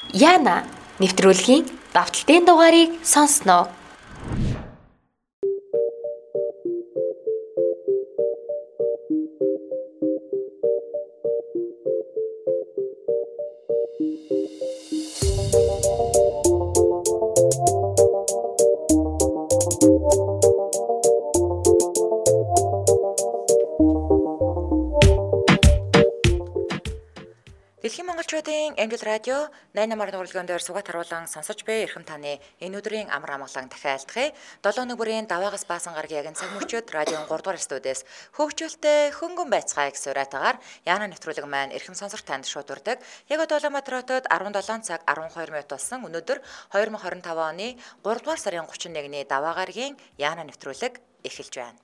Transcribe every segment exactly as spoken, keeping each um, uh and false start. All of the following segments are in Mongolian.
Яна нэвтрүүлгийн давталтын дугаарыг сонсноо. Дэлхийн монголчуудын Англи радио найн намар дууралгын дээр сугат харуулан сонсож буй эрхэм таны энэ өдрийн амар амгалан дахиалтгыг долоо нэг бүрийн даваагаас баасан гаргийн цаг мөчөд радион гурав дугаар студиэс хөгжүүлтэй хөнгөн байцгааг сураатагаар Яна нэвтрүүлэг маань эрхэм сонсогч танд шууд урдаг. Яг одоо Улаанбаатар хотод арван долоон цаг арван хоёр минут болсон. Өнөөдөр хоёр мың хорин таван оны гурав дугаар сарын гучин нэгний даваа гаргийн Яна нэвтрүүлэг эхэлж байна.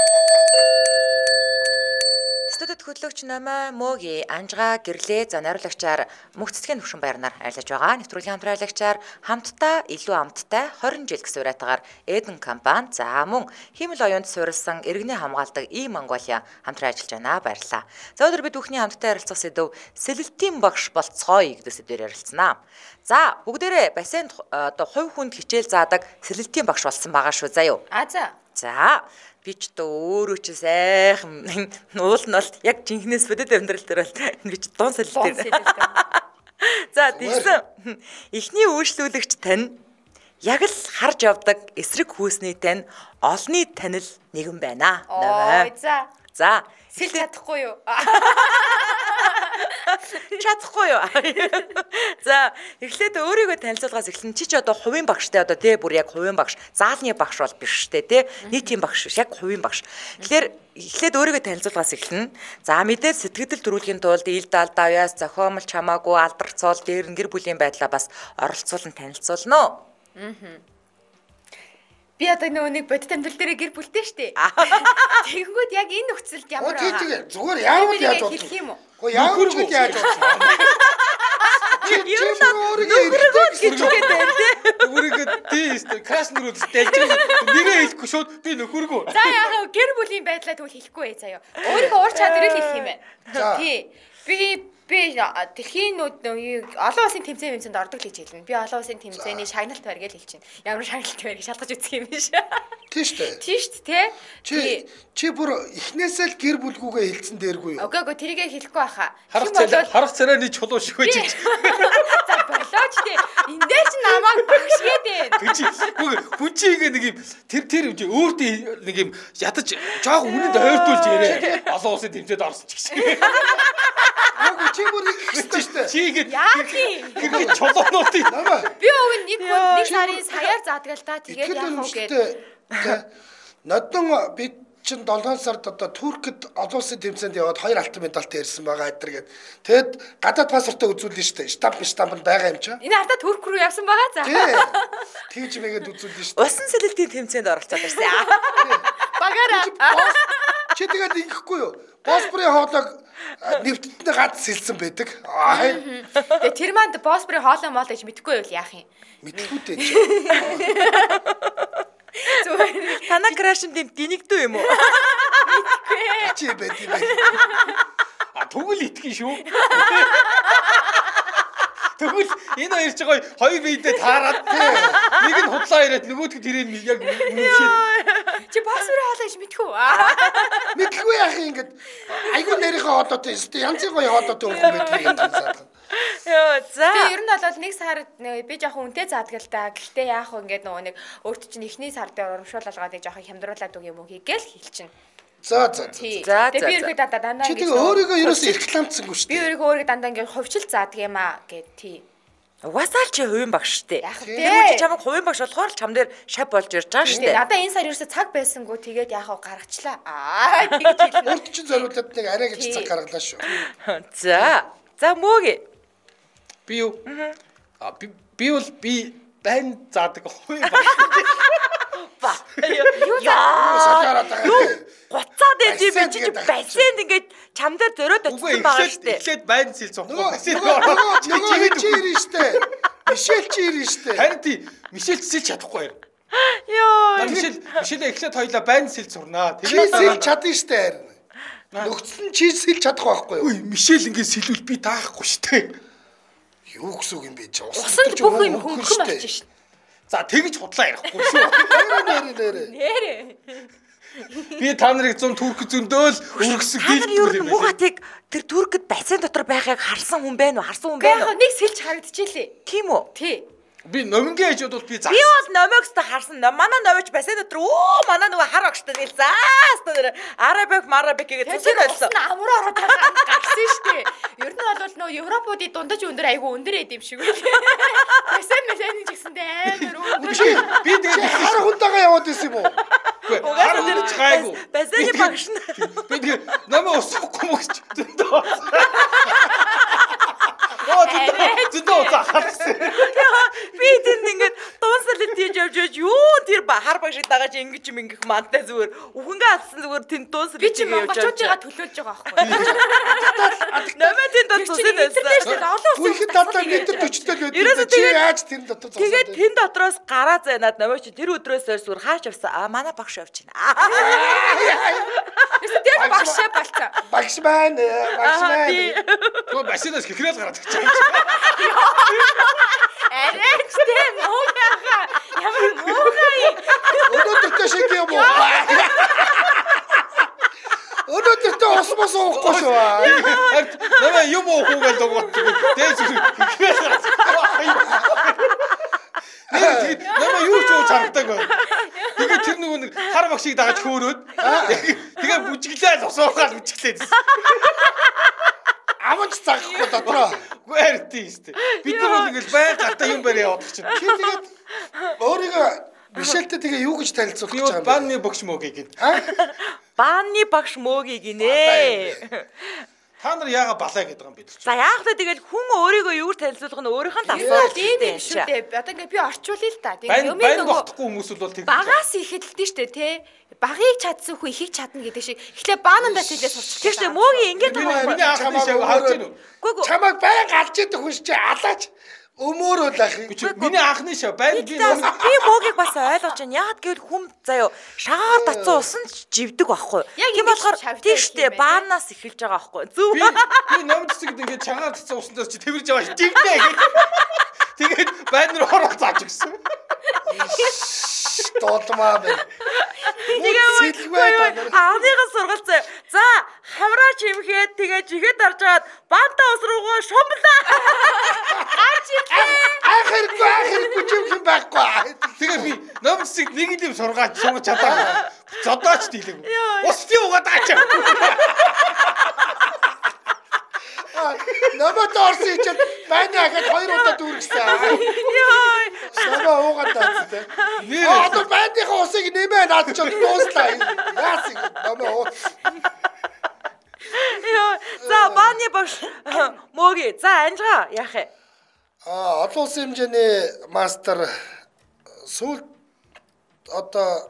Студид хөтлөгч намаа Моги Анжгаа гэрлээ за найруулагчаар мөх цэцгийн төвшин байрнаар арилж байгаа. Нэвтрүүлгийн хамтраалагчаар хамтдаа илүү амттай хорин жил гэсэн уриатагаар Эден компани за мөн хиймэл оюунд суурилсан иргэний хамгаалдаг И Монголиа хамтран ажиллаж байна. Баярлалаа. За өнөөдөр бид бүхний хамтдаа ярилцах сэдв сэлэлтийн багш болцгоё гэдэг сэдвээр ярилцсанаа. За бүгдээрээ бассейнд одоо хувь хүнд хичээл заадаг сэлэлтийн багш болсон байгаа шүү заа юу. А за. За би ч то өөрөө ч сайхан уул нь бол яг жинхнээс бүдэд амьдрал дээр бол би ч дон сэлэлт. За тэгсэн эхний үйлчлүүлэгч тань яг л харж явдаг эсрэг хүүсний тань олны танил нэгэн байна. Ой за. За сэлж чадахгүй юу? Чадахгүй юу? За эхлээд өөрийгөө танилцуулгаас эхлэн чи ч одоо хувийн багштай одоо тий бүр яг хувийн багш заалны багш бол биш штэ тий нийтийн багш яг хувийн багш. Тэгэхээр эхлээд өөрийгөө танилцуулгаас эхлэн за мэдээд сэтгэл төрүүлэхийн тулд ил дал давяас зохиомл чамаагүй алдарцуул дээр гэр бүлийн байдлаа бас оролцуулан танилцуулна. Аа. Би одоо нөгөө нэг бодит амьдрал дээр гэр бүлтэй штэ. Тэгэнгүүт яг энэ нөхцөлд ямар аа. Тэг зүгээр яавал яаж бодох юм уу? Го яавал ч яаж бодох юм. Ер нь өөрийгөө гэжгээд байна тий. Өөрийгөө тий краснерууд дэлж нэрээ хэлэхгүй шууд би нөхөргөө. За яах вэ? Гэр бүлийн байдлаа тэгвэл хэлэхгүй ээ заяа. Өөрийгөө уур чадварыг хэлэх юм байна. Тий. Би би дэлхийн олон улсын тэмцээн хэмжээнд ордог л гэж хэлнэ. Би олон улсын тэмцээний шагналт байр гэж хэлж байна. Ямар шагналт байрыг шалгаж үзэх юм биш. Тийш үү? Тийш тий. Чи чи бүр эхнээсээ л гэр бүлгүүгээ хэлсэн дээргүй юу? Үгүй үгүй тэрийгээ хэлэхгүй байхаа. Харах царай харах царайны чулуу шиг байж. За болооч тий. Эндээ ч намайг багшгээд байна. Гэж үгүй хүн чигээ нэг юм тэр тэр өөртөө нэг юм ядаж жоох үнэнд ойртуулж ярэ. Олон улсын тэмцээнд орсон ч гэсэн. Үгүй чи бүр их хэвчтэй шүү дээ. Чигээд Яагийн чулуунуудыг би өг нэг нэг сарын саяар заадаг л та тэгээд яах вэ гэдэг. Нодон би чин долоон сард одоо Туркэд олон улсын тэмцээнд яваад хоёр алтан медальтай ирсэн байгаа эдэр гээд. Тэгэд гадаад паспортоо үзүүлнэ шүү дээ. Штамп штамп байгаа юм чи. Энэ ардаа Турк руу явсан байгаа за. Тэгж мэгээд үзүүлнэ шүү дээ. Усан сэлэлтийн тэмцээнд оролцоод ирсэн. Багаараа. Чи тэгээд ингэхгүй юу? Босбрын хоолойг нэвтэтний гад сэлсэн байдаг. Тэгээ тэр манд босбрын хоолой моол гэж мэдхгүй байвал яах юм? Мэдхгүй дээ чи. Зүгээр. Танаа крашн дэм динэгдүү юм уу? Мэдхгүй. Чи байд юм. А тэгвэл итгэн шүү. Тэгвэл энэ хоёр ч гоё хоёр биедээ таарад нэг нь худлаа ирээд нөгөөдгөө тэрийг яг үнэмшээд чи босбрын хоолой гэж мэдхгүй. Мэдхгүй яах юм ингээд айгүй нарийнхаа хоолойтой өстэй янзын гоё хоолойтой өнгөн байдаг юм байна. Йоо за. Тэгээ ер нь бол нэг сард би жоохон үнэтэй заадаг л да. Гэхдээ яах вэ ингээд нөгөө нэг өөрт чинь эхний сар дээр урамшуулалгаад яг жоохон хямдруулаад үг юм уу хийгээл хэлчихнэ. За за. За тэгээ би өөрийгөө дандаа дандаа чи тэгээ өөрийгөө ерөөсөө рекламцсангүй шүү дээ. Би өөрийгөө өөрийгөө дандаа ингээд хувьчил заадаг юм аа гэд тий. Угаасаа чи хувийн багш штэ. Тэгвэл чи чамайг хувийн багш болохоор л чам дээр шав болж ирж байгаа штэ. Надаа энэ сар ерөөсөө цаг байсангүй тэгээд яах вэ гаргачлаа. Аа тэгж хэлнэ. Өөрт чинь зориулаад нэг арай гэж цаг гаргалаа шүү. За. За мөөг. Би юу? А би би бол би байн заадаг хувийн багш. Ба. Яа, сатараад байгаа. Гоцаад байд би чи бассейнд ингээд чам дээр зөрөөд очсон байгаа штэ. Эхлээд байн сэл зоохгүй бассейнд. Нөгөө чи ирэн штэ. Мишель чи ирэн штэ. Харин тий Мишель сэлж чадахгүй. Йоо. Мишель Мишель эхлээд хоёлаа байн сэл зурнаа. Тэгээд сэл чадна штэ харин. Нөхцөл нь чи сэл чадах байхгүй юу? Үй Мишель ингээд сэлүүл би таахгүй штэ. Юу гэсэн үг юм бэ чи? Усанд бүх юм хөнгөн болчих шин. За тэгж худлаа ярихгүй шүү. Нэрэ нэрэ. Нэрэ. Би та нарыг зам түрк зөндөөл өргөсөг дийлдэг юм байна. Мугатыг тэр түркэд бассейн дотор байхыг харсан хүн байна уу? Харсан хүн байна уу? Яг нэг сэлж харагдчихлээ. Тийм үү? Тий. Би номингийн ээжүүд бол би заа. Би бол номогстой харсан. Манай номогч бассейн дотор өө манай нөгөө хар огштой нэл заас тэр арабик марабик гэдэг зүсэг болсон. Амраа ороод гагсан штэ. Ер нь бол нөгөө Европуудын дундаж өндөр айгу өндөр эд юм шиг үү. Бассейн мэсэний жигсэндээ амар өндөр. Би тэгээд хар хүнтэйгээ яваад исэн юм уу? Хар хүнч гайгүй. Бассейн багш нь. Би тэгээд намаа усахгүй мөгч зөндөө. Оо зөндөө захарсан. Би тэнд ингээд дуусалт тийж явж явж юу тэр хар баг шиг дагааж ингэж юм ингэх мантай зүгээр үхэнгээ алсан зүгээр тэнд дуусалт би чи монголчуудыгаа төлөөлж байгаа байхгүй. Намаа тэнд дуусалт байсан. Бүхэн дотор метр төчтэй л байдаг. Чи яаж тэр дотор зогсоод. Тэгээд тэн дотроос гараа зайнаад намаа чи тэр өдрөөс зүгээр хаач авсан. Аа манай багш явж байна. Эсвэл тэр багш болцоо. Багш маань багш маань. Гоо басинаас хэхрээл гараад гэж. Арайч тийм муугаа. Ямар муугаа. Өнөөдөр шиг юм уу? Өнөөдөр ус мос уухгүй шүү. Намаа юм уухгүйгээл дугуут. Дээс хэхрээл гараад. Тэгээд намаа юу ч ууж харагдаг байна. Тэгээд тэр нөгөө нэг хар багшийг дагаж хөөрөөд тэгээд бүжиглээ л усуугаал бүжиглээд. Амч цагхгүй дотроо. Гэрти сте. Бид нар бол ингээл байн гартаа юм барь яваад чинь. Чи тэгээд өөрийгөө бишэлтэй тэгээ юу гэж танилцуулах гэж байгаа юм бэ? Банны багш мөөгийг гин. Банны багш мөөгийг гинэ. Та нар яага балаа гэдэг юм бид ч. За яах вэ тэгэл хүн өөрийгөө юур танилцуулах нь өөрийнх нь асуулт тийм шүү дээ. Одоо ингээ би орчуулъя л та. Тэгээ юм нөгөө хүмүүс бол тэг. Багаас ихэлдэж штэ тий. Багыг чадсан хүн ихийг чадна гэдэг шиг. Эхлээ баанандаас хэлээ сурчих. Тийм штэ мөөгийн ингээд миний анхны шав харж байна уу? Чамайг байн галж идэх хүн чи алаач өмөөрөө л ах юм. Миний анхны шав байн би би мөөгийг бас ойлгож байна. Яагаад гэвэл хүн заяо шагаар татсан усан живдэг байхгүй. Тийм болохоор тийм штэ баанаас эхэлж байгаа байхгүй. Зүг. Би би номдсэг ингээд чагаар татсан усандаас чи тэрж байгаа живдээ гэх. Тэгээд байн руу ороод зааж гисэн. Толмаа бэ. Тэгээ хааныгаас сургалцаа. За хамраа чимхээд тэгээ жихэд орж аваад банта ус руугаа шумлаа. Аач ахиргүй ахиргүй чимхэн байхгүй. Тэгээ би номсыг нэг юм сургаач сууж чадаагүй. Зодооч дийлэг. Устын угаад аач. Намайг орсон чинь байна ахад хоёр удаа дүүргсэн. Яа. Намайг уугаад таацтай. Аа одоо байныхаа усыг нэмээ наад ч дууслаа. Яасыг намайг уу. Яа. За бааны багш мөөги. За анжгаа яах вэ? Аа олон улсын хэмжээний мастер сүүл одоо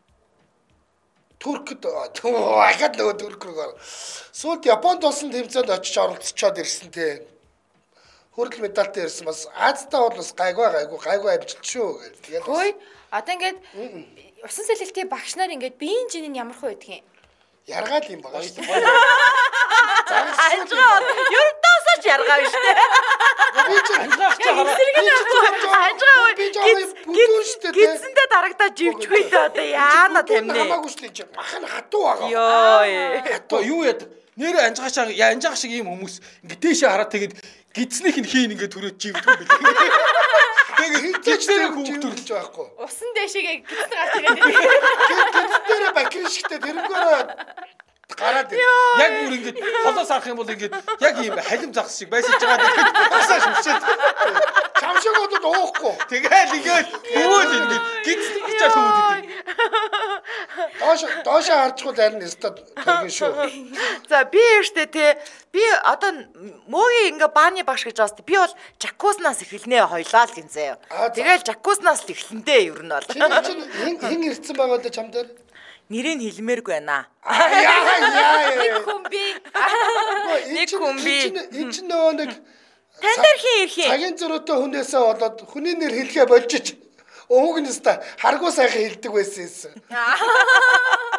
Туркд ахад нөгөө Турк руу сүүлд Японд болсон тэмцээнд очиж оролцоод ирсэн те. Хүрэл медальтай ирсэн бас Азтаа бол бас гайгүй гайгүй гайгүй амжилт шүү гэх. Хөөе. Одоо ингээд усан сэлэлтийн багш нар ингээд биеийн жинийн ямар хөө байдгийг яргаал юм байгаа шүү дээ. Анжгаа ердөөсөж яргаа биш үү? Би ч анжгаа анжгаа гидсэндээ дарагдаад живчгүй дээ одоо яана тамны. Хамаагүй шүү дээ. Мах нь хатуу байгаа. Йоо. Одоо юу яд нэр анжгаашаа анжгааш шиг ийм хүмүүс ингээд дээшээ хараад тэгээд гидснийх нь хийн ингээд төрөөд живдэг юм билээ. Тэгээд гидснээр хүүхд төрлөж байхгүй. Усан дэшигээ гидсэн гарч ирээд. Гидснээр бакри шигтэй тэрнгөөрөө гараад ир. Яг бүр ингээд холоос харах юм бол ингээд яг ийм халим загас шиг байсаж байгаа гэдэг басаа шүмшээд. Чамшиг одод уухгүй. Тэгэл ингээд өвөл ингээд гидсэн гिचаад хөвөд идэв. Доош доош харчихвал харин өстө төргөн шүү. За би яштэй те би одоо мөөгийн ингээ бааны багш гэж байна. Би бол жакузнаас эхэлнэ хоёлаа л гинзээ. Тэгэл жакузнаас л эхлэндээ ер нь бол. Чин чин хин ирцэн байгаа даа чам дээр. Нэрийг хэлмээргүй байна. Яа яа. Нэг хүмби. Нэг хүмби. Энэ ч нөө нэг тань дээр хин ирэх. Цагийн зөрөөтэй хүнээсээ болоод хүний нэр хэлхээ болжиж өвөг нэстэ харгуу сайхан хэлдэг байсан юм.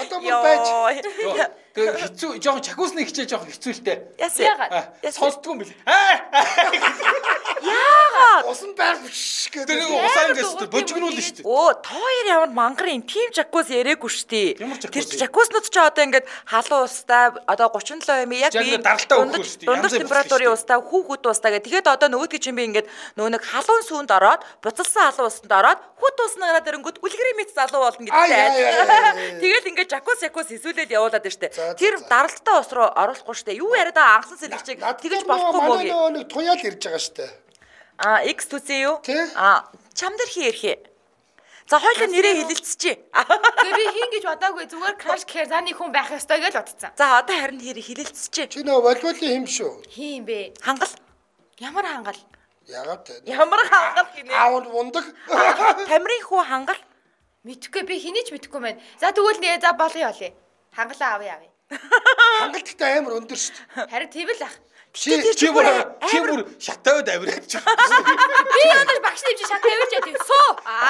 Одоо мөн байж. Тэгээ хэцүү жоохон чакусны хичээ жоохон хэцүүлтэй. Яагаад? Сонсдгүй юм бэл. Аа. Яагаад? Усан байр биш гэдэг. Тэр нэг усаа ингээс божигнуул нь шүү дээ. Оо, тоор ямар мангарын тим жакус яриаггүй шүү дээ. Тэр жакуснууд ч одоо ингээд халуун устай одоо гучин долоо юм яг би дундаж температурын устай хүүхэд устай гэх. Тэгэхэд одоо нөгөөдгий чинь би ингээд нөгөө нэг халуун сүүнд ороод буцалсан халуун усанд ороод хүүт уснараа дэрэнгүүд үлгэрийн мэт залуу болно гэдэг. Тэгэл ингээд жакус якус эсвэлэл явуулаад байна шүү дээ. Тэр даралттай ус руу оруулахгүй шүү дээ. Юу яриад байгаа анхсан сэлгчийг тэгэж болохгүй мó гэ. Нэг туяал ирж байгаа шүү дээ. А X түсэн юу? А чам дээр хийрхээ. За хоёулаа нэрээ хэлэлцчихье. Тэгээ би хин гэж бодоагүй зүгээр краш гэхээр за нэг хүн байх ёстой гэж бодсон. За одоо харин нэрээ хэлэлцчихье. Чи нөө волейболын хэм шүү. Хин бэ? Хангал. Ямар хангал? Ягаад вэ? Ямар хангал гинэ? Аав мундаг. Тамирын хүү хангал. Мэдхгүй би хэний ч мэдхгүй байна. За тэгвэл нэ за болъё болъё. Хангалаа авъя авъя. Хангалттай амар өндөр шүү дээ. Харин тийм л ах. Чи чи бүр чи бүр шатавд авираад ч. Би янаж багш нэмж шат тавьж яа суу.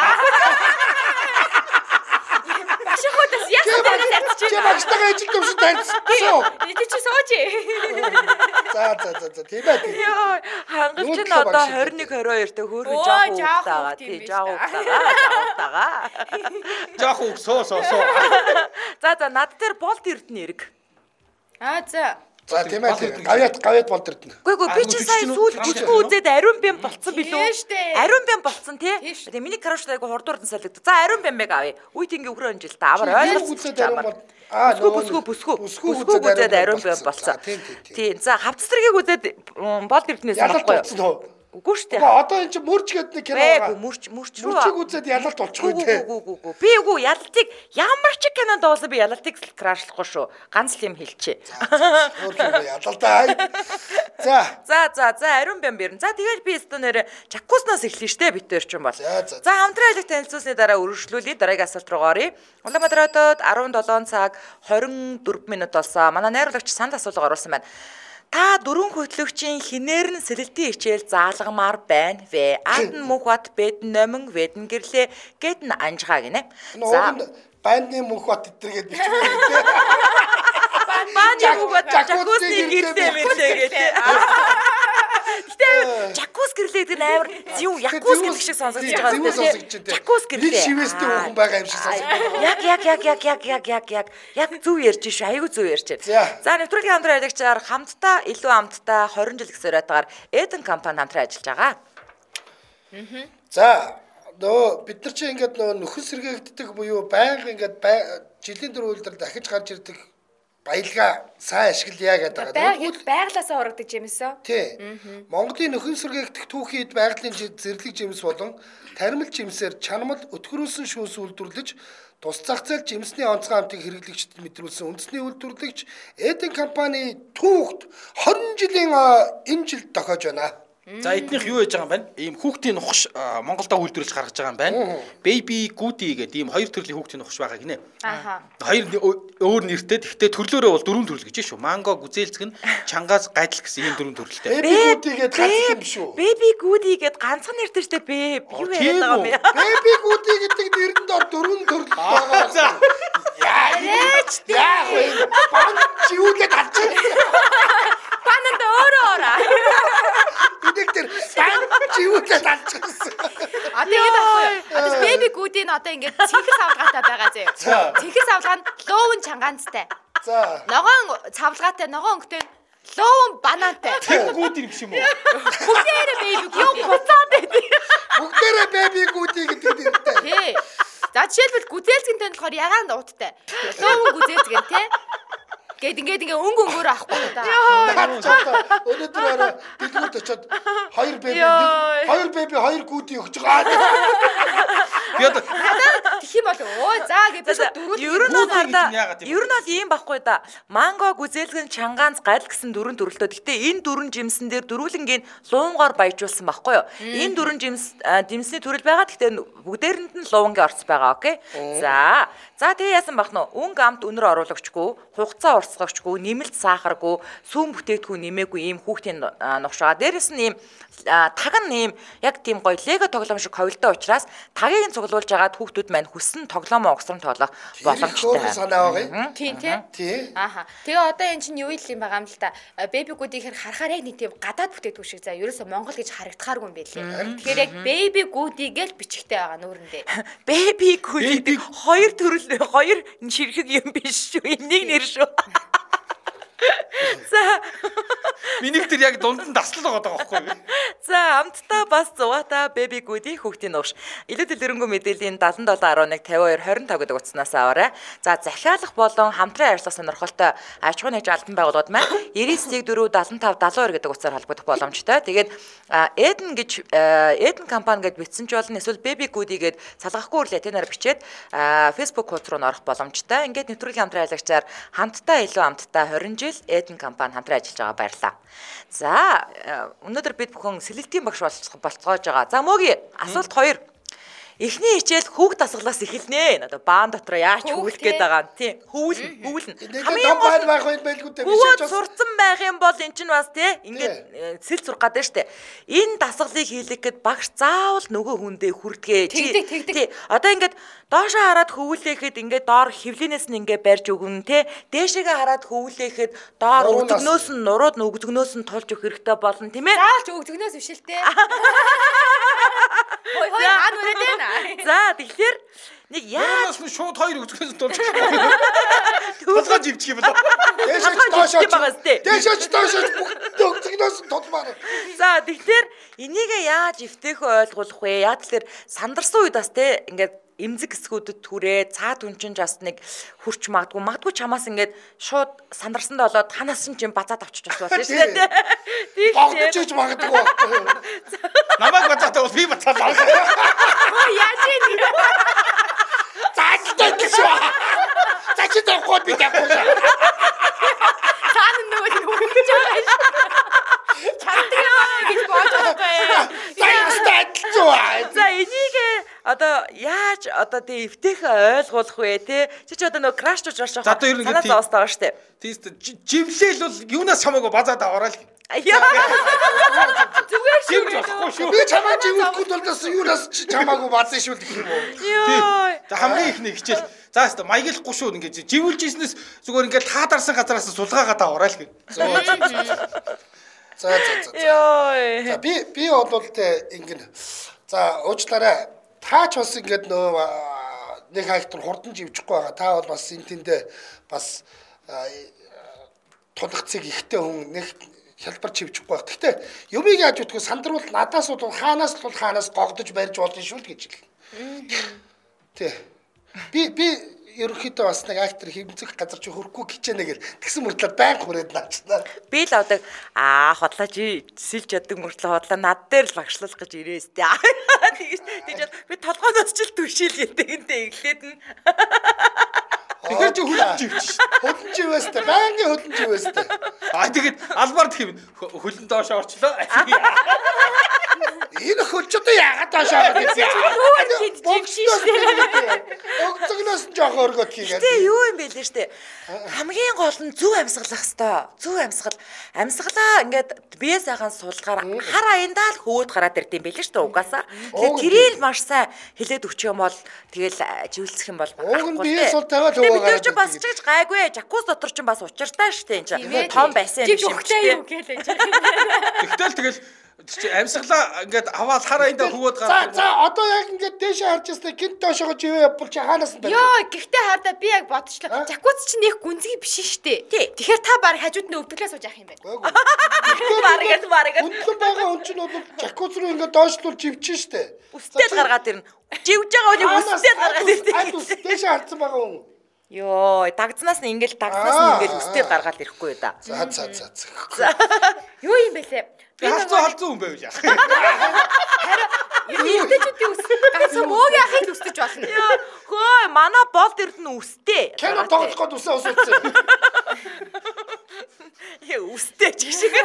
Башихотас яах вэ? Чи багштайгаа ижил төвшөнд таньцсан. Эди чи сууж. За за за за тийм ээ. Йоо, хангал чинь одоо тwenty-one twenty-two тэ хөөрхөн жоох уутаага. Тийм жоох уутаага. Жоох уутаага. Жоох уу суу суу суу. За за над дээр болт эрдэнэ эрг. Аа за. За тийм ээ. Гавьяд гавьяд болд ирдэнэ. Үгүй үгүй би чи сая сүүл бүжгүй үзээд ариун бям болцсон билүү? Ариун бям болцсон тий. Тэгээ миний караштай айгу хурдуурдан солигд. За ариун бямыг авъя. Үйт ингээ өгрөө онжил та амар ойлгосон. Аа бүсгүй бүсгүй бүсгүй үзээд ариун бям болцсон. Тийм. За хавцсаргийг үзээд болд ирдэнээс болохгүй. Үгүй шүү дээ. Одоо энэ чи мөрч гэдэг нэг кино байгаа. Үгүй мөрч мөрч рүү. Мөрчийг үзээд ялалт болчихгүй те. Үгүй үгүй үгүй. Би үгүй ялалтыг ямар ч кинонд дуулсан би ялалтыг крашлахгүй шүү. Ганц л юм хэлчихэ. Өөр юм ялалтаа. За. За за за ариун бям бэрн. За тэгэл би стоноор чакуснаас эхлэв штэ битээр ч юм бол. За хамтран айлг танилцуулсны дараа үргэлжлүүлээ. Дараагийн асуулт руу оръё. Улаанбаатар хотод seventeen цаг twenty-four минут болсон. Манай найруулагч санал асуулга оруулсан байна. Та дөрвөн хөтлөгчийн хинээр нь сэлэлтийн хичээл заалгамаар байна вэ? Адн мөх бат бэдэн номин ведэн гэрлээ гэдэн анжгаа гинэ. За бандны мөх бат эдэргээд бичмээр гэдэг. Бандны мөх бат жакусны гэрлээ мэлээ гэдэг. Гэтэ жакус гэрлээ гэдэг амар зүү якус гэх шиг сонсогдож байгаа юм байна. Жакус гэрлээ. Нэг шивэстэй хүн байгаа юм шиг сонсогдож байна. Яг яг яг яг яг яг яг яг яг зүв ярьж шүү. Айгу зүв ярьж байна. За нэвтрүүлгийн хамтран аялагчаар хамтдаа илүү амттай twenty жил гэсэн уриатгаар Эден компани хамтран ажиллаж байгаа. За нөө бид нар чи ингээд нөө нөхөн сэргээгддэг буюу байнга ингээд жилийн дөрөв үйлдэл дахиж гарч ирдэг баялгаа сайн ашиглая гэдэг байгаа. Тэгвэл байглаасаа урагдаг жимсөө. Тий. Монголын нөхөн сэргээгдэх түүхийд байгалийн зэрлэг жимс болон таримл жимсээр чанамал өтгөрүүлсэн шүүс үйлдвэрлэж тус зах зээл жимсний онцгой амтыг хэрэглэгчдэд мэдрүүлсэн үндэсний үйлдвэрлэгч Эден компани түүхт twenty жилийн энэ жилд тохиож байна. За эднийх юу яаж байгаа юм байна? Ийм хүүхдийн нухш Монголдо үйлдвэрлэж гаргаж байгаа юм байна. Baby Goody гэдэг ийм хоёр төрлийн хүүхдийн нухш байгаа гинэ. Аха. Хоёр өөр нэртэй. Гэхдээ төрлөөрөө бол дөрвөн төрөл гэж шүү. Манго, гүзээлцгэн, чангаас, гайдал гэсэн ийм дөрвөн төрөлтэй. Baby Goody гэдэг ганц юм шүү. Baby Goody гэдэг ганцхан нэртэй шүү дээ. Бэ. Юу яриад байгаа юм бэ? Baby Goody гэдэг нэрэнд ор дөрвөн төрөл байгаа. За. Яа. Яа. Бан чи юу гэж талчихсан. Бананд өөрөө ороо. Энийг тэр бан чи юу гэж талчихсан. Одоо энэ байхгүй. Одоо Baby Goody-н одоо ингээд цэнхэр савлгаатай байгаа зөө. Цэнхэр савлгаа нь луун чангаанцтай. За. Ногоон цавлгаатай, ногоон өнгөтэй луун банантай. Goody юм шиг юм уу? Бүгдээрээ Baby юу буцаад байдаг. Бүгдээрээ Baby Goody гэдэг нэртэй. Тий. За жишээлбэл гүзээлцгэнтэй нь болохоор ягаан ууттай. Луун гүзээлцгэн тий. Гэт ингээд ингээ өнгө өнгөөр авахгүй да. Өнөөдөр арай дэлгүүрт очиод хоёр беби хоёр беби хоёр гүди өгч байгаа. Би одоо тэх юм бол өө за гэж би дөрөв. Ер нь бол хардаа ер нь бол ийм байхгүй да. Манго, гүзээлгэн, чангаанц, гайдал гэсэн дөрвөн төрөлтөө. Гэтэ энэ дөрвөн жимсэн дээр дөрвөлнгийн луунгаар баяжуулсан байхгүй юу? Энэ дөрвөн жимс жимсний төрөл байгаа. Гэтэ бүгдээрэнд нь луунгийн орц байгаа. Окей. За. За тэгээ яасан бах нь өнгө амт өнөр оруулагчгүй, хугацаа урсгагчгүй, нэмэлт сахаргүй, сүүн бүтээгдэхүүн нэмээгүй ийм хүүхдийн нухш байгаа. Дээрээс нь ийм таг нь ийм яг тийм гоё лего тоглоом шиг ховлдоо учраас тагийг нь цуглуулж агаад хүүхдүүд маань хүс хүссэн тоглоомоо угсран тоглох боломжтой. Санаа байгаа. Тийм тий. Ааха. Тэгээ одоо эн чинь юу юм байгаа юм л да. Baby Good-ийг харахаар яг нэг тийм гадаад бүтээгдэхүүн шиг заа. Ерөөсө Монгол гэж харагдахааргүй юм байлээ. Тэгэхээр яг Baby Good-ийг л бичгтэй байгаа нүүрэндээ. Baby Good гэдэг хоёр төрөл хоёр ширхэг юм биш шүү. Энийг нэр шүү. За миний тэр яг дунд нь таслал байгаа байхгүй юу? За амттай бас зугаата Baby Good-ийн хүүхдийн нугш. Илүү дэлгэрэнгүй мэдээллийн seven seven one one five one five гэдэг утаснаас аваарай. За захиалах болон хамтран ажиллах сонирхолтой аж ахуйн нэгж албан байгууллагууд маань nine four seven five seven two гэдэг утсаар холбогдох боломжтой. Тэгээд Eden гэж Eden компани гэж бичсэн ч болно. Эсвэл Baby Good-ийг салгахгүй үрлээ тэнээр бичээд Facebook хуудас руу орох боломжтой. Ингээд нэвтрүүлгийн хамтран аялагчаар хамтдаа илүү амттай twenty жил Eden компани хамтран ажиллаж байгаа баярлалаа. За өнөөдөр бид бүхэн сэлэлтийн багш болцоож байгаа. За мөгийн асуулт two. Эхний хичээл хүүхд дасгалаас эхэлнэ. Одоо баан дотор яаж хөвөлөх гээд байгаа юм тий. Хөвөлн, хөвөлн. Хамгийн гол байх байх байлгүй дээ. Хөвөд сурцсан байх юм бол эн чинь бас тий ингээд сэл сурах гэдэг штэ. Энэ дасгалыг хийлэх гээд багш заавал нөгөө хүндээ хүрдгээ. Тий. Одоо ингээд доошоо хараад хөвөлөөхөд ингээд доор хөвлөнөөс нь ингээд барьж өгнө тий. Дээшээгээ хараад хөвөлөөхөд доор өгдөгнөөс нь нурууд нь өгдөгнөөс нь тулж өгөх хэрэгтэй болно тийм ээ. Заалч өгдөгнөөс биш л тий. Хой хой аад үрээд байна. За тэгэхээр нэг яаж нь шууд хоёр өгдөгнөөс тулж өгөх. Тулгаж ивчих юм болоо. Дээшээ доошоо дээшээ доошоо өгдөгнөөс тулмаар. За тэгэхээр энийг яаж эвтээх ойлгох вэ? Яг тэгэхээр сандарсан үед бас тий ингээд эмзэг хэсгүүдэд түрээ цаад үнчин бас нэг хурч магадгүй магадгүй чамаас ингээд шууд сандарсанд болоод ханаас нь ч юм бацаад авчиж бас болно шүү дээ. Тийм. Богдож иж магадгүй. Намайг бацаад бол би бацаалаа. Оо яаж ийм юм. Цаатай гişүү. Цаатай гол би тавьчих. Цаана нөгөө тийм хөвгөж байгаа юм. Чамдгаа гэж боожоо бай. За энийг одоо яаж одоо тий эвтээх ойлгох вэ те чи ч одоо нөгөө краш ч уурш байгаа санаа зовс байгаа штэ тийм живлээл бол юунаас чамаагүй базаад аваарай л зүгээр шүү би чамаа живлэхгүй бол бас юунаас чамаагүй базаа шүү гэх юм уу ёо за хамгийн ихний хичээл за хэвээ маяглахгүй шүү ингээд живүүлж ийснээс зүгээр ингээд таадарсан газараас сулгаагаад аваарай л гэх за за за ёо за би би бол тэ ингэн за уучлаарай таач бас ингээд нөө нэг хайтар хурдан живчихгүй байгаа. Та бол бас энэ тэндээ бас тулгцыг ихтэй хүн нэг хялбар живчихгүй байгаа. Гэхдээ юмыг яаж үтгэх сандрал надаас бол хаанаас бол хаанаас гогдож барьж болно шүү л гэж хэлнэ. Тэ. Би би ерөнхийдөө бас нэг актер хэмцэх газар чи хөрөхгүй хичээнэ гэл тэгсэн мөртлөө байн хүрээд наачнаа. Би л одоо аа хотлоо чи сэлж чаддаг мөртлөө хотлоо над дээр л багшлах гэж ирээс тээ. Тэгэж тэгж би толгойноос ч л түшил гэдэг энтэй эхлээд нь. Тэгэхээр чи хөлн живч. Хөлн живээс тээ байнгийн хөлн живээс тээ. Аа тэгээд албаар гэх юм хөлн доош орчлоо. Энэ хөлч одоо яагаад доошоо орох гэсэн юм. Огцогноос нь жоох өргөт хийгээд. Тэ юу юм бэ лээ штэ. Хамгийн гол нь зөв амьсгалах хэвээр. Зөв амьсгал. Амьсгалаа ингээд бие сайхан суулгаар хар аяндаа л хөөд гараад ирд юм бэ лээ штэ угаасаа. Тэгээд тэрийг маш сайн хилээд өчөх юм бол тэгэл живэлцэх юм бол багхгүй. Бие сул тавиад хөөгаа. Бид ч бас чигж гайгүй. Жакуз дотор ч бас учиртай штэ энэ чинь. Том байсан юм шиг. Тэгтэл тэгэл чи амьсгалаа ингээд аваад хараа эндээ хөвөөд гараа. За за одоо яг ингээд дээшээ харж ястай гинт доошоо живээ явбал чи хаанаас нь байна? Йоо гэхдээ хардаа би яг бодчихлоо. Жакуз чи нэг гүнзгий биш штэ. Тэгэхээр та баг хажууд нь өвдөглөө сууж явах юм байна. Баргад баргад. Үнэн байгаа хүн чинь бол жакуз руу ингээд доошлуул живчин штэ. Үстэд гаргаад ирнэ. Живж байгаа үнийг үстэд гаргаад ирнэ. Дээшээ харцсан байгаа хүн. Йоо, дагцнаас нь ингээл дагцнаас нь ингээл үстэд гаргаад ирэхгүй юу да. За за за. Юу юм бэ лээ? Би халзуу халзуу юм байв яах. Харин юутэйчүүдийн үс ганцхан мөөгийн ахыг үстэж болно. Хөө, манай болд эрдэнэ үстэй. Кино тоглох гээд үсээ усуулсан. Яа, үстэй ч шиг.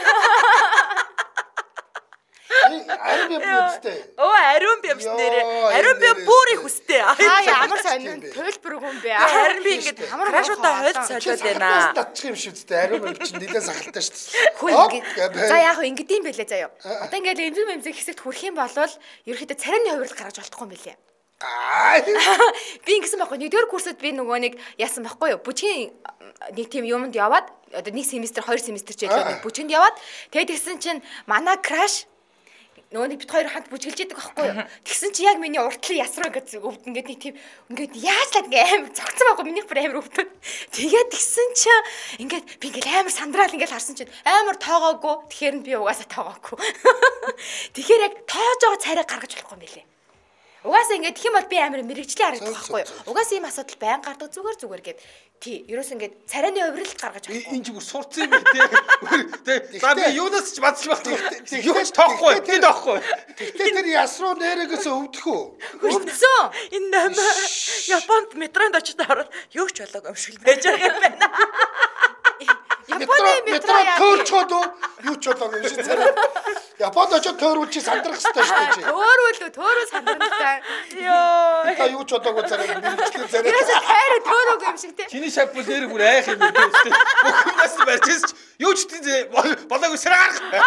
Ариун бямстэй. Оо, ариун бямс нэрээ. Ариун бям бүр их үстэй. Аа, ямар сонин төлбөр хүн бэ? Харин би ингээд крашуудаа хойлт солиод байна. Татчих юм шүү дээ. Ариун бям чинь нэлээд сахалтай шүү дээ. Хөө ингээд. За яах вэ? Ингээд юм бэлээ заяа. Одоо ингээд эмзэг эмзэг хэсэгт хүрэх юм бол ерөөхдөө царайны хувирал гаргаж болохгүй юм бэлээ. Аа. Би ингэсэн байхгүй. Нэгдүгээр курсод би нөгөө нэг яасан байхгүй юу? Бүжгийн нэг тийм юмд яваад одоо нэг семестр, хоёр семестр ч ялгаа бүжгэнд яваад тэгээд тэгсэн чинь манай краш нөгөө нэг бит хоёр хамт бүжгэлж идэг байхгүй юу? Тэгсэн чи яг миний уртлын ясруу гэж өвд ингээд нэг тийм ингээд яачлаад ингээд амар цогцсон байхгүй миний бүр амар өвдөв. Тэгээд тэгсэн чи ингээд би ингээд амар сандраал ингээд харсан чинь амар тоогоогүй. Тэгэхээр нь би угаасаа тоогоогүй. Тэгэхээр яг тоож байгаа царай гаргаж болохгүй юм билээ. Угаасаа ингээд тэгэх юм бол би амар мэрэгжлийн харагдах байхгүй юу? Угаасаа ийм асуудал байн гардаг зүгээр зүгээр гэд тий ерөөс ингээд царайны хувиралт гаргаж авах. Энэ ч бүр сурцсан юм тий. Тий. За би юунаас ч бадж болтго. Юу ч тоохгүй. Би тоохгүй. Тэгтээ тэр ясруу нэрээс өвдөх үү? Өвдсөн. Энэ намаа Японд метронд очиж ороод юу ч болоог өмшгөл байж байгаа юм байна. Японы метро төөрчхөд юу ч болоог юм шиг царай. Японд очиж төөрүүл чи сандрах хэрэгтэй шүү дээ чи. Төөрүүл төөрөө сандрахтай. Йоо. Та юу ч болоогүй царай мэрэгчлийн царай. Яасан тайраа төөрөөг юм шиг тий. Чиний шапбул нэр бүр айх юм үү тий. Бүхнээс барьчихс юу ч тий болоогүй сарай гарах.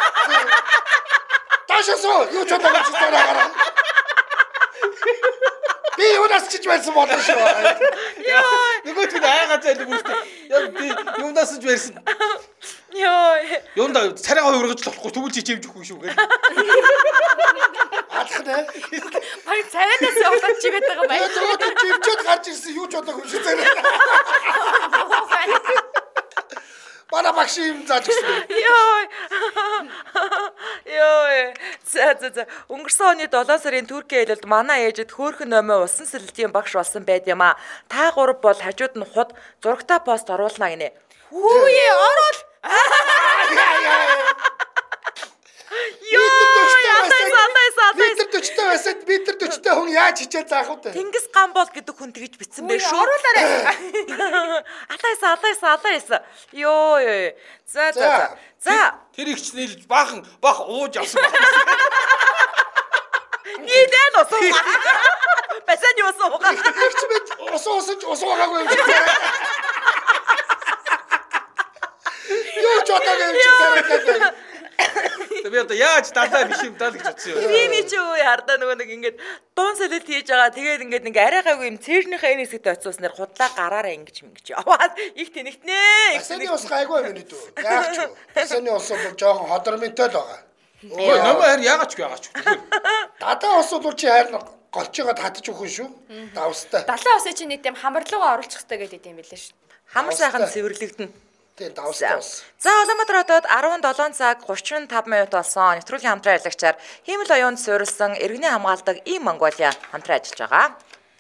Ташасоо юу ч болоогүй чи царай гараа. Би юунаас ч байсан болно шүү. Яа. Нөгөө тийм айгаа зайлг үүстэй. Яг би юунаас ч байсан. Йоо. Юунда царайгаа ургаж болохгүй тэгвэл чи чимж өгөхгүй шүү гэх. Алхнаа. Баг царайнаас яваад чигээд байгаа байх. Тэгээд чимчээд гарч ирсэн юу ч болоогүй шүү царай. Бара багш юм зааж гисэн. Йоо. Йоо. За за за. Өнгөрсөн оны долоон сарын Туркийн хэлэлд манай ээжэд хөөхөн номоо усан сэрэлтийн багш болсон байд юм а. Та гурав бол хажууд нь хут зурагтай пост оруулна гинэ. Хүүе орол. Йоо. Метр төчтэй байсад метр төчтэй хүн яаж хичээл заах вэ? Тэнгис Гамбол гэдэг хүн тэгж битсэн байх шүү. Оруулаарай. Алайса алайса алайса. Йоо. За за за. Тэр их ч нийлж баахан бах ууж авсан баг. Нийлэн усуу. Басан юу усуу. Ихч мэд усуу усууж усуу байгаагүй юм шиг. Юу ч одоо юм шиг царай. Би одоо яаж дандаа биш юм даа л гэж бодсон юм. Би ми ч юу яардаа нөгөө нэг ингээд дуун солилт хийж байгаа. Тэгээд ингээд ингээ арайгаагүй юм цэжнийхээ энэ хэсэгт очиуснаар худлаа гараараа ингэж ингэж яваад их тэнэгтнэ. Асаны ус гайгүй юм нэ дүү. Яах ч вэ? Асаны ус бол жоохон ходорминтой л байгаа. Ой, номоо харин яагаад ч яагаад ч. Дадаа ус бол чи хайр голчойгоо татаж өгөн шүү. Давстай. Далайн усыг чинь нэг тийм хамарлуугаа оруулах хэрэгтэй гэдэг юм билээ шүү. Хамар сайхан цэвэрлэгдэнэ. Тийм давстай ус. За Улаанбаатар хотод арван долоон цаг гучин тав минут болсон. Нэвтрүүлгийн хамтран ажиллагчаар Хиймэл оюунд суурилсан иргэний хамгаалдаг И Монголиа хамтран ажиллаж байгаа.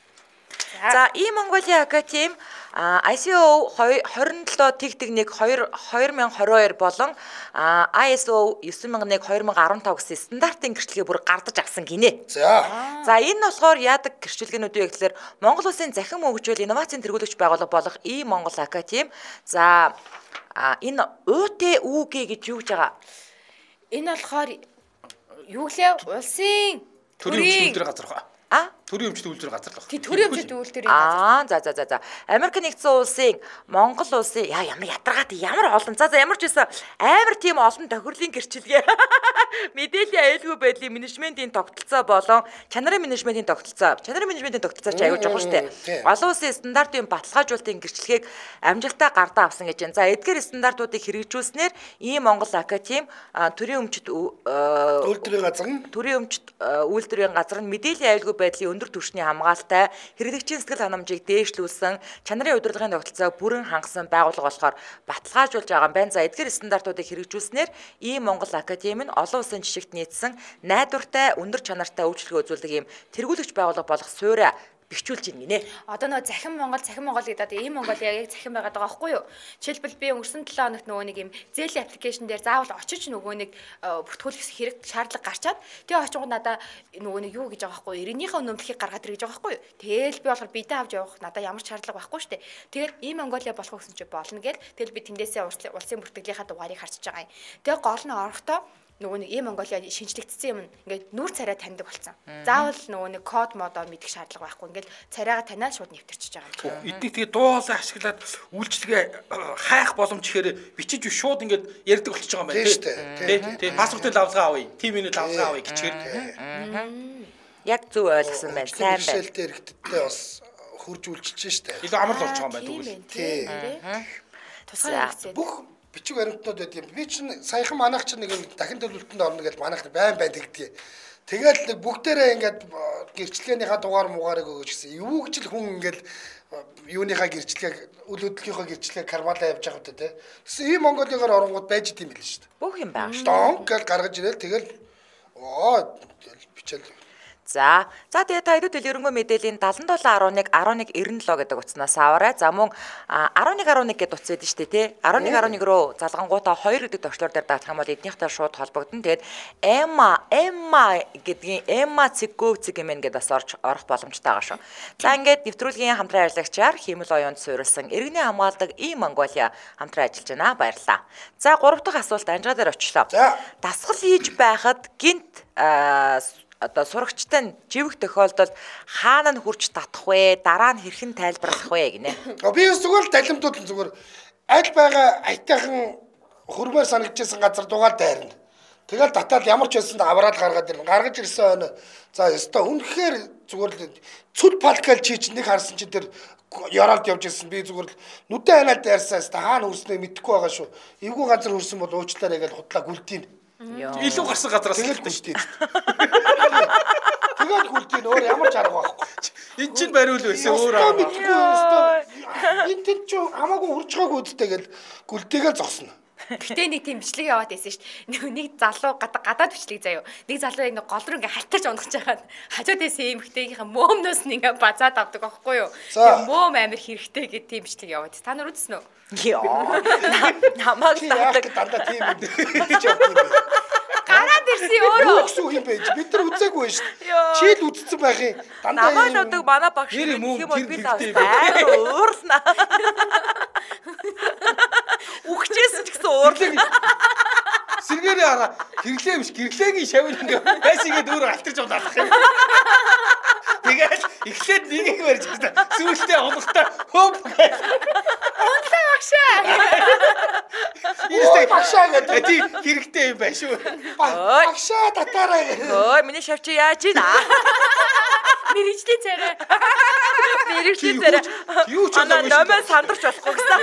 За И Монголиа гэх тийм I C O twenty-seven тэг тэг нэг two thousand twenty-two болон I S O nine thousand one twenty fifteen гэсэн стандартын гэрчлэгээ бүр гардаж авсан гинэ. За. За энэ болохоор яадаг гэрчлэгэнүүд вэ гэхээр Монгол Улсын захин хөгжүүл инновацийн тэргүүлэгч байгууллага болох И Монгол Академи. За энэ О Т У Г гэж юу гэж байгаа? Энэ болохоор юу гэлээ улсын төрийн өмчтөл газар хаа. А? Төрийн өмчтөл үйлдвэр газар л баг. Тий төрийн өмчтөл үйлдвэрийн Аа за за за за. Америк нэгдсэн улсын Монгол улсын яа ямар ядаргаат ямар олон. За за ямар ч байсан амар тийм олон тохирлын гэрчлэгээ. Мэдээллийн аюулгүй байдлын менежментийн тогтолцоо болон чанарын менежментийн тогтолцоо. Чанарын менежментийн тогтолцоо ч аюул чухал шүү дээ. Олон улсын стандартын баталгаажуулалтын гэрчлэгийг амжилттай гардаа авсан гэж байна. За эдгээр стандартуудыг хэрэгжүүлснээр И Монгол Академи төрийн өмчт үйлдвэрийн газар нь төрийн өмчт үйлдвэрийн газар нь мэдээллийн аюулгүй байдлын өндөр түвшний хамгаалалтай хэрэглэгчийн сэтгэл ханамжийг дээшлүүлсэн чанарын удирдлагын тогтолцоог бүрэн хангасан байгууллага болохоор баталгаажуулж байгаа юм байна. За эдгээр стандартуудыг хэрэгжүүлснээр И Монгол Академи нь олон улсын жишгт нийцсэн найдвартай өндөр чанартай үйлчлэгээ үзүүлдэг юм тэргүүлэгч байгууллага болох суурь бичүүлж ийн гинэ. Одоо нөгөө захин Монгол, захин Монгол гэдэг ийм Монгол яг захин байгаад байгаа байхгүй юу? Жишээлбэл би өнгөрсөн seven хоногт нөгөө нэг юм зээлийн аппликейшн дээр заавал очиж нөгөө нэг бүртгүүлэх хэрэг шаардлага гарчаад тэгээ очингууд надаа нөгөө нэг юу гэж байгаа байхгүй юу? Иргэнийхээ нөмлөхийг гаргаад ирж байгаа байхгүй юу? Тэгэл би болохоор бидээ авч явах надаа ямар ч шаардлага байхгүй шүү дээ. Тэгээд ийм Монголиа болох гэсэн чи болно гэл тэгэл би тэндээсээ улсын бүртгэлийнхаа дугаарыг харчиж байгаа юм. Тэгээ гол нь орохдоо нөгөө нэг И Монголиа шинжлэгдсэн юм ингээд нүүр царай таньдаг болсон. Заавал нөгөө нэг код модоо мэдэх шаардлага байхгүй. Ингээд царайгаа таниад шууд нэвтэрчиж байгаа юм. Эднийг тэгээ дуулаа ашиглаад үйлчлэгээ хайх боломж ихээр бичиж шууд ингээд ярьдаг болчихж байгаа юм байна тийм. Тийм. Тийм. Паспортын лавлгаа авъя. Тимийн лавлгаа авъя гэчихэр. Яг зөв ойлгосон байна. Сайн байна. Бэрхшээлтэй иргэдтэй бас хурж үйлчилж штэ. илүү амар л болж байгаа юм байна тэгвэл. Тийм. Тусгай хэрэгцээ. Бүх бичиг баримтнууд байдаг юм. Би чинь саяхан манайх чинь нэг юм дахин төлөвлөлтөнд орно гэж манайх байн байн тэгдгийг. Тэгэл нэг бүгдээрээ ингээд гэрчлэгийнхаа дугаар муугаарыг өгөөч гэсэн. Юу гэж л хүн ингээд юуныхаа гэрчлэгийг үл хөдлөлийнхаа гэрчлэгийг карвалаа явж байгаа хөтэ тий. Тэгсэн ийм Монголигаар оронгууд байж идэм билээ шүү дээ. Бүх юм байна. Донк гэж гаргаж ирэл тэгэл оо бичээл. За. За тэгээ та хэдүүд эренгүй мэдээллийн седем дөрвөн один нэг один нэг девяносто семь гэдэг утаснаас аваарай. За мөн eleven eleven гэдэг утас байдаг шүү дээ тий. eleven eleven руу залгангуудаа two гэдэг төвчлөр дээр даах юм бол эднийхтэй шууд холбогдно. Тэгээд Emma Emma гэдгийн Emma цэггөө цэг юм гээд бас орж орох боломжтой байгаа шүү. За ингээд нэвтрүүлгийн хамтран ажиллагчаар Химэл оюунд суурилсан иргэний хамгаалдаг И Монголиа хамтран ажиллаж байна. Баярлалаа. За гурав дахь асуулт анжгаа дээр очлоо. Дасгал хийж байхад гинт одоо сурагчтай живэх тохиолдолд хаана нь хурж татах вэ? Дараа нь хэрхэн тайлбарлах вэ гинэ. Би зүгээр талимтууд нь зүгээр аль байгаа аятайхан хөрмөр санагдчихсан газар дугаал дайрна. Тэгэл татаад ямар ч байсан аваад гаргаад ирнэ. Гаргаж ирсэн өнө. За ёстой үнэхээр зүгээр л цүл палкал чийч нэг харсан чи тэр яралд явж ирсэн. Би зүгээр л нүдэн ханаад дайрсан ёстой хаана хүрснээ мэдэхгүй байгаа шүү. Эвгүй газар хүрсэн бол уучлаарай гэж худлаа гүлтийн. Илүү гарсан газараас тэгэл гүлтийн. Тэгээд гүлтийн өөр ямар ч арга байхгүй. Энд чинь бариул байсан өөр арга. Энд тийм ч хамаагүй хурж байгаагүй үстэй гэл гүлтэйгээ зогсно. Гэтэ нэг тийм бичлэг яваад байсан шүү дээ. Нэг залуу гадаад бичлэг заяа. Нэг залуу яг нэг гол руу ингээ халтарч унах чагаад хажууд эсээ эмхтэйгийнхаа мөөмнөөс нь ингээ базаад авдаг аахгүй юу. Тэгээ мөөм амир хэрэгтэй гэдэг тийм бичлэг яваад. Та нар үзсэн үү? Яа. Намаг татдаг дандаа тийм юм гэж явдаг. Гараад ирсэн өөрөө. Үгүй юм байж. Бид нар үзээгүй шүү дээ. Чи л үзсэн байх юм. Дандаа намайг шодог манай багш юм бол би таа уурснаа. Үхчихсэн ч гэсэн уурлаг. Сэргээрээ хараа хэрэглээ биш гэрлээгийн шавь ингээ байсигээд өөрөө алтарч удаалах юм. Тэгээд эхлээд нэгийг барьж байгаа. Сүүлдээ хоногтой хөп. Онлаа багшаа. Иймээ багшаа гэдэг тий хэрэгтэй юм байна шүү. Багшаа татаарай. Ой миний шавь чи яаж ийна? Мэргэжлийн царай. Мэргэжлийн царай. Юу ч болоогүй. Ана номоо сандарч болохгүй гэсэн.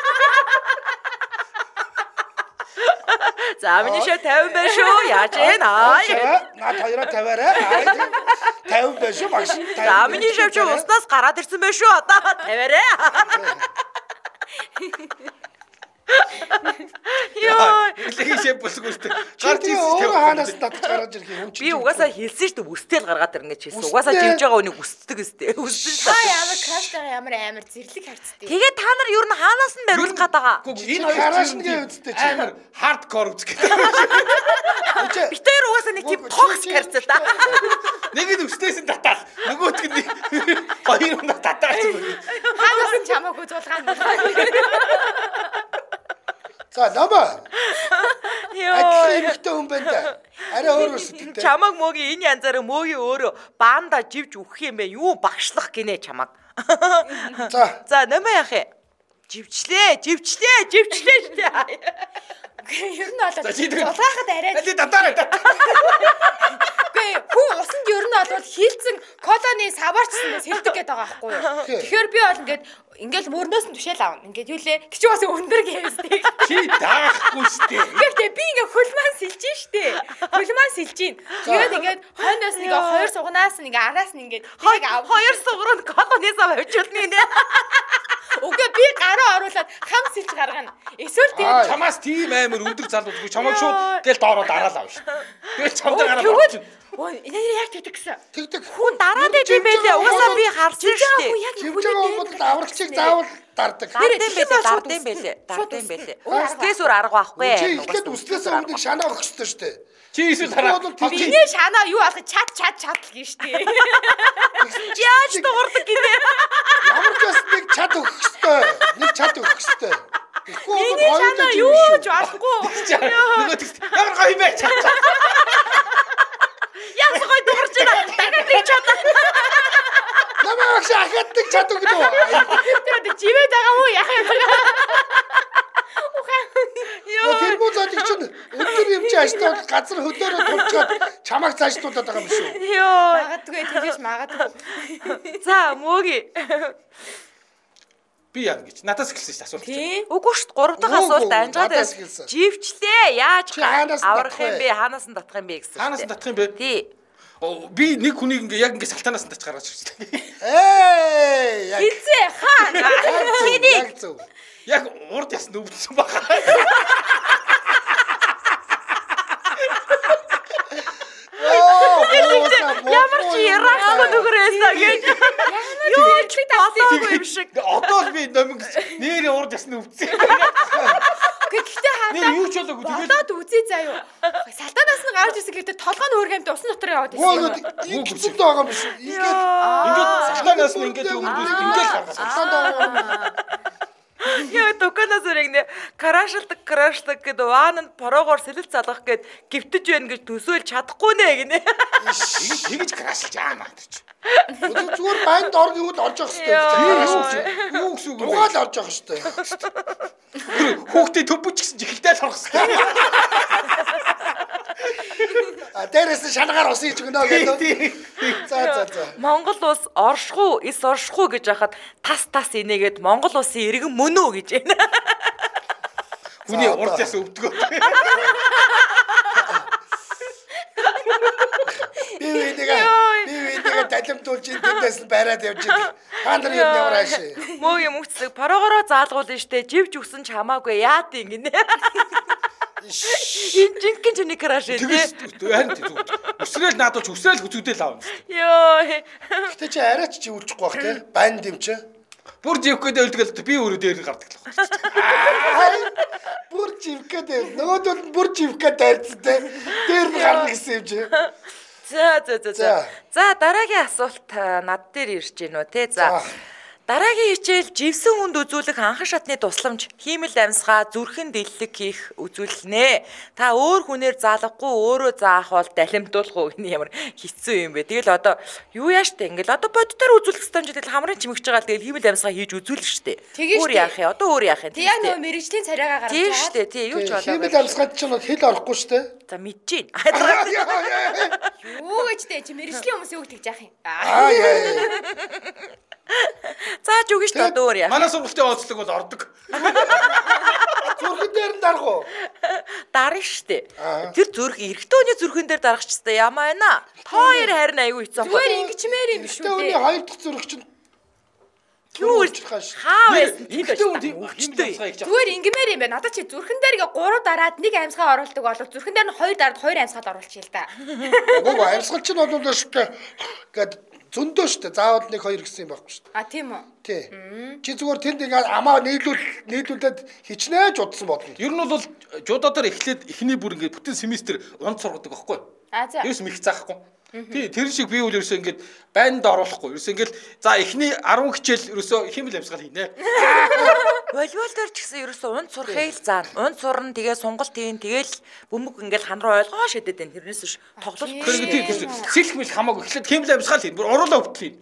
За миний шав fifty байна шүү. Яаж ийна? Наад хоёроо тавиарай. fifty байна шүү багш. За миний шав чи уснаас гараад ирсэн байна шүү. Одоо тавиарай. Яа, эхлэхийн шэп болсгүй шүү дээ. Гарч ирсэн тэр хаанаас татж гаргаж ирэх юм чи. Би угаасаа хэлсэн шүү дээ. Үстэл гаргаад ирнэ гэж хэлсэн. Угаасаа живж байгаа үнийг үсдэг өстэй. Үссэн шүү. Хаа ямар крафтаар ямар амар зэрлэг харцдаг. Тэгээд та нар юу н хаанаас нь бариулах гээд байгаа? Энэ гараашнгийн үстэй чи. Амар хардкор үзэх гэдэг. Би тэр угаасаа нэг тийм токс харцаа та. Нэг нь үстээс нь татаал. Нөгөөтг нь хоёр нь татаач. Хаанаас нь чамаагүй зулгаан. За намаа. Йоо. Адилхан эмхтэй хүн байна да. Арай өөр үстэй. Чамаг мөгийн энэ янзаараа мөгийн өөрөө баанда живж үхэх юм бэ? Юу багшлах гинэ чамаг. За. За нэмээ яах юм? Живчлээ, живчлээ, живчлээ штэ. Ер нь бол зулгаахад арай. Эли татаарай. Гүй хүн усанд ер нь бол хилцэн колоны саваарчснаас хэлдэг гэдэг байгаа байхгүй юу. Тэгэхээр би бол ингээд ингээл мөрнөөс нь түшээл аавна. Ингээд юу лээ? Тэг чи бас өндөр гэвстэй. Чи даахгүй штэ. Гэхдээ би ингээд хөлман сэлж штэ. Хөлман сэлж гин. Тэгээд ингээд хойноос нэг хоёр сугнаас нэг араас нь ингээд тийг аав. Хоёр сугрууд колоны сав авчихулна нэ. Үгүй би гараа оруулаад хам сэлж гаргана. Эсвэл тэгээд чамаас тийм амар өндөр залуудгүй чамайг шууд гээл доороо дараалаа авш. Тэгэл чамдаа гараад орчих. Ой энэ яг тэгдэг гэсэн. Тэгдэг. Хүн дараад иж юм байлээ. Угаасаа би харсан штэ. Живж байгаа хүмүүс аврагчийг заавал дардаг. Дардсан байлээ, дардсан байлээ. Дардсан байлээ. Үсгээс өөр арга байхгүй. Чи ихлэд үслээс өмнө шанаа өгөх ёстой штэ. Чи эсвэл хараа. Биний шанаа юу алах чат чат чат л гин штэ. Яаж дуурдаг гинэ. Ямар ч бас нэг чад өгөх ёстой. Нэг чад өгөх ёстой. Биний шанаа юу ч болохгүй. Нөгөө тэгс ямар гоё бэ чад. Яс гой дуурч байна. Дахиад нэг чад. Намайг шахаад нэг чад өгнө үү? Тэр живээд байгаа уу яах юм бэ? Тэр муу зодыг чинь өндөр юм чи ажлаа газар хөдөөрөө тулчаад чамайг цаашлуулаад байгаа юм шүү. Йоо. Магадгүй тэгэж магадгүй. За мөөги. Би яа гэж надаас эхэлсэн шүү асуулт. Тий. Үгүй шүү гурав дахь асуулт анжаад живчлээ. Яаж аврах юм бэ? Хаанаас нь татах юм бэ гэсэн. Хаанаас нь татах юм бэ? Тий. Би нэг хүнийг ингээ яг ингээ салтанаас нь тач гаргаж ирсэн. Эй! Хизээ хаана? Яг зөв. Яг урд ясна өвдсөн баха. Ямар ч ярахгүй нүгрээсаа гэж. Юу ч болоогүй юм шиг. Одоо л би номин нэрээ урд ясна өвдсөн. Гэхдээ хатаа. Нэр юу ч болоогүй тэгэл. Болоод үзье заяа. Салтанаас нь гарч ирсэн гэдэг толгой нь өөргөмд усан дотор яваад Гоо ирсэн. ингэсэн байгаа юм биш. Ингээд Ингээд салтанаас нь ингээд өвдсөн ингээд гаргасан. салтан Яа дуканаас үрэгнэ крашалдаг крашдаг гэдэг ваананд порогоор сэлэл залгах гээд гівтэж байна гэж төсөөлж чадахгүй нэ гинэ. Тэгэж крашилж аамаа гэж. зүгээр банд ор гэвэл орж явах хэрэгтэй. Юу гэсэн үг вэ? Угаал орж явах хэрэгтэй. Хүүхдээ төбөч гэсэн чихэлтэй л орох хэрэгтэй. А дээрээс нь шанагаар ус ийж гэнэ гэдэг. За за за. Монгол улс оршихуу, эс оршихуу гэж яхад тас тас инээгээд Монгол улсын иргэн мөн үү гэж байна. Хүний урд яс өвдгөө. Би вэдэга би вэдэга талимтуулж эндээс нь байраад явж идэг. Та нар юм ямар ааши. Мөө юм үцэг порогороо заалгуулна штэ живж өгсөн ч хамаагүй яад юм гинэ. Энэ жинхэнэ чиний краш ээ. Харин тийм. Өсрөөл наадууч өсрөөл хүзүүдэл аав. Йоо. Гэтэ чи арайч живүүлчихгүй бах те. Банд юм чи. Бүр живгээд өлдгөл би өөрөө дээр гардаг л байна. Бүр живгээд нөгөөдөл бүр живгээд дайрцсан те. Дээр нь гарна гэсэн юм чи. За за за за. За дараагийн асуулт над дээр ирж гин үү те. За. Дараагийн хичээл живсэн хүнд үзүүлэх анхан шатны тусламж, хиймэл амьсгаа зүрхэн дэллэг хийх үзүүлнэ. Та өөр хүнээр заалахгүй өөрөө заах бол далимдуулах уу гэх ямар хэцүү юм бэ. Тэгэл одоо юу яаш тэ ингээл одоо боддоор үзүүлэх стан ч тэгэл хамрын чимэгч байгаа л тэгэл хиймэл амьсгаа хийж үзүүлнэ штэ. Өөр яах юм? Одоо өөр яах юм? Тэг яг нөгөө мэрэгжлийн царайгаа гаргаж тийм штэ. Тийм юу ч болоо. Хиймэл амьсгаад ч нэг хэл орохгүй штэ. За мэдэж гин. Юу гэж тэ чи мэрэгжлийн хүмүүс юу гэж яах юм? Аа яа. Зааж өгнө шүү дээ одоо өөр яа. Манай сургалтын онцлог бол ордог. Зүрхэн дээр нь дарах уу? Дарна штэ. Тэр зүрх эрэгтөөний зүрхэн дээр дарах ч гэсэн ямаа байна. Хоёр харин аягүй хэцүү. Зүгээр ингэчмээр юм шүү Тэ дээ. өний хоёр дахь зүрх чинь юу ч хааш. хаа байсан Энд үнд өвчтэй. Зүгээр ингэмээр юм байна. Надад чи зүрхэн дээр ингээ гурав дараад нэг амьсгаа оруулдаг болов зүрхэн дээр нь хоёр дараад хоёр амьсгаад оруулчих л да. Үгүй амьсгал чинь бол штэ. Гэт зөндөө штэ. Заавал нэг хоёр гэсэн юм байхгүй штэ. А тийм үү? Тий. Чи зүгээр тэнд ингээ амаа нийлүүл нийлүүлээд хичнээн жудсан болно. Ер нь бол жуудадаар эхлээд эхний бүр ингээд бүтэн семестр унд сургадаг байхгүй. А за. Ерөөс мэх заахгүй. Тий, тэр шиг би үл ерөөсөө ингээд банд оруулахгүй. Ерөөсөө ингээд за эхний арван хичээл ерөөсөө химэл амьсгал хийнэ. Волейбол дээр ч гэсэн ерөөсөө унд сурхыг л заана. Унд сурна тэгээ сонголт хийн тэгээл бөмбөг ингээл хан руу ойлгоо шидэд байна. Тэрнээс биш тоглолт. Тэр тий сэлх мэл хамаагүй эхлээд химэл амьсгал хийн. Бүр оруулаа өвдөл хийн.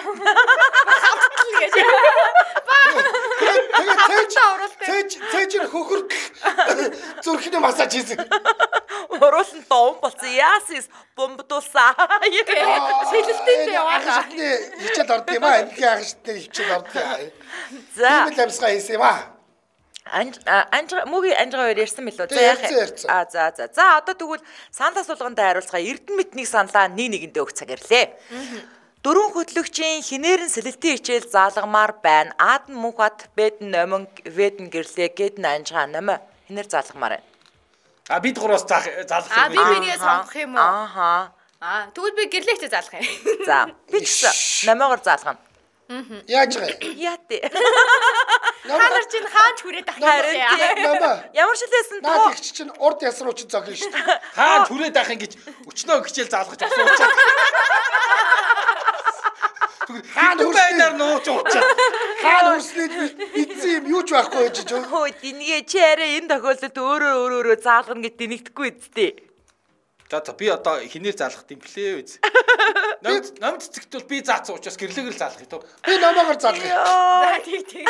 Цээж цээж хөхөрт зүрхний массаж хийсэн. Оруулсан дом болсон. Яасис бомбдуулсаа. Сэлэлтэнд яваад. Хичээл хичээл орд юм аа. Энэний хичээл хичээл орд юм. За. Химэл амьсгаа хийсэн юм аа. Анж анж мөгийн анжгаа хоёр ярьсан мэлүү. За яах вэ? А за за. За одоо тэгвэл санал асуулганд хариулцгаа Эрдэнэ мэднийг саналаа нэг нэгэндээ өгч цаг ирлээ. Дөрвөн хөтлөгчийн хинээрэн сэлэлтийн хичээл заалгамаар байна. Аадан Мухбат, Бэдэн Номон, Ведэн Гэрлээ, Гэдэн Анжгаа номоо хинээр заалгамаар байна. А бид гураас заах заалах А юм. би бинийгээ сонгох юм уу? Ааха. А тэгвэл би гэрлэхтэй заалах юм. За би ч номоогоор заалгана. Яаж байгаа юм? Яа тий. Та нар чинь хаач хүрээд ах юм. Намаа. Ямар шилээсэн Наад тоо. их чинь урд ясруу чи зогно шүү дээ. Хаа түрээд авах ингэж өчнөө хичээл заалгаж асуучаад. Хаан үрснээр нууч уучаад. Хаан үрснээр эцсийн юм юу ч байхгүй гэж юу? Хөөе дингээ чи арай энэ тохиолдолд өөрөө өөрөө өөрөө заалгана гэд динэгдэхгүй үсттэй. За за би одоо хинээр заалах юм блэ үз. Намд намд цэгтвэл би заацсан учраас гэрлэгээр заалах юм. Би намаагаар залгая. За тийм тийм.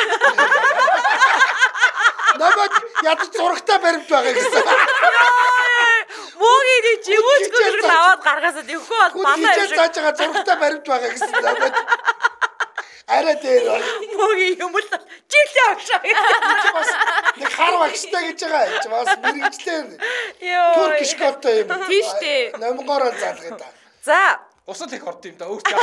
Намайг ядаж зурагтаа баримт байгаа гэсэн. Мөгийн нэг жимүүч гүрэг аваад гаргаасаа тэгэхгүй бол манай юм шиг зааж байгаа зургатаа баримт байгаа гэсэн намайг. Арай дээр мөгийн юм л жилээ авшаа. бас нэг хар багштай гэж байгаа юм. Бас мэрэгчлээ. Йоо. Турк школтой юм. Тийштэй. Номгоор заалгая та. За. Усал их орд юм да өөрч.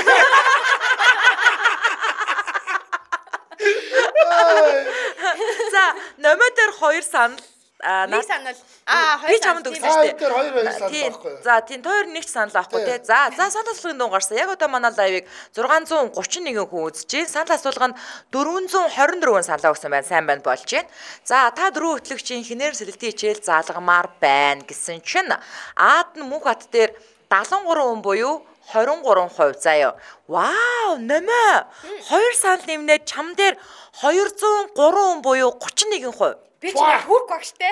За, номер дээр хоёр санал Нэг санал. Аа, хоёр чамд өгсөн Аа, шүү тэр хоёр хоёр санал дээ. байхгүй юу? За, тийм хоёр нэг ч санал авахгүй те. За, за санал асуулгын дуун гарсан. Яг одоо манай лайвыг зургаан зуун гучин нэгэн хүн үзэж байна. Санал асуулганд дөрвөн зуун хорин дөрвөн саналаа өгсөн байна. Сайн байна болж байна. За, та дөрөв хөтлөгчийн хинээр сэлэлтийн хичээл заалгамаар байна гэсэн чинь Аад нь мөнх хат дээр дагалан гурван хүн буюу хорин гурван хувь заяа. Вау, нэмэ. Хоёр санал нэмнээд чам дээр хоёр зуун гурван хүн буюу гучин нэгэн хувь. Би ч хүрх багштай.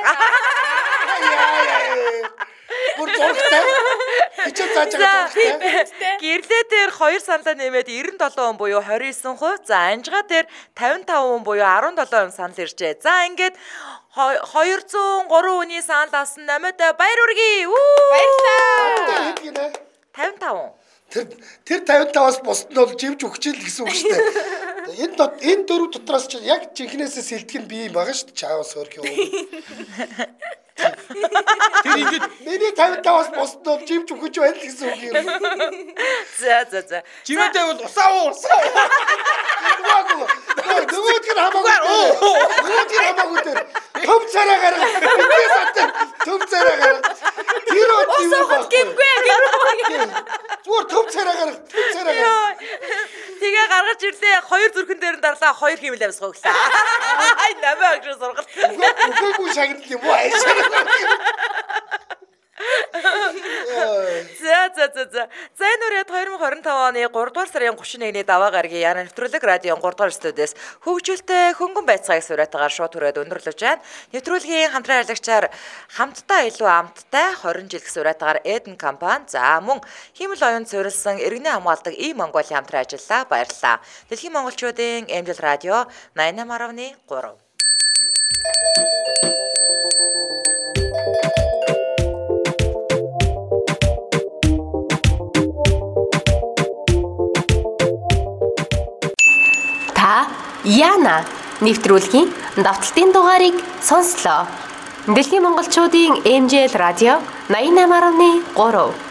Бүр зургтай. Би ч зааж байгаа зургтай. Гэрлээ дээр хоёр саналаа нэмээд девяносто seven хүн буюу twenty-nine хувь. За, анжгаа дээр fifty-five хүн буюу seventeen санал иржээ. За, ингээд two hundred three хүний санал авсан намайд баяр үргэе. Баярлалаа. fifty-five. Тэр тэр fifty-five-аас бусд нь бол живж өгч ил гэсэн үг шүү дээ. Энэ энэ дөрөв дотроос ч яг жинхнээсээ сэлдэг нь би юм байгаа шүү дээ. Чаавас хөрх юм. Тэр ингэж миний fifty-five-аас бусд нь бол живж өгч байл гэсэн үг юм. За за за. Живэдээ бол усаа уу усаа. Нөгөөд нь хамаагүй. Нөгөөд нь хамаагүй дээр. Төв цараа гарга. Би сатаа төв цараа гарга. Тэр од юм байна. Гэмгүй гэмгүй. Зүгээр төв цараа гарга. Төв цараа гарга. Тэгээ гаргаж ирлээ. Хоёр зүрхэн дээр нь дарлаа. Хоёр химэл амсгаа өглөө. Ай намаа гэж сургалт. Үгүй шагнал юм уу? За за за за. За энэ үрээд twenty twenty-five оны three дугаар сарын thirty-one-ны даваа гарагийн Яна нэвтрүүлэг радион three дугаар студиэс хөгжүүлтэй хөнгөн байцаагаас сураатагаар шууд хүрээд өндөрлөж байна. Нэвтрүүлгийн хамтран ажиллагчаар хамтдаа илүү амттай twenty жил гэсэн сураатагаар Eden компани за мөн химэл оюун суурилсан иргэний хамгаалдаг И Монголын хамтран ажиллаа. Баярлалаа. Дэлхийн монголчуудын Эмжил радио ninety-eight point three. Та Яна нэвтрүүлгийн давталтын дугаарыг сонслоо. Дэлхийн монголчуудын Эмжил радио ninety-eight point three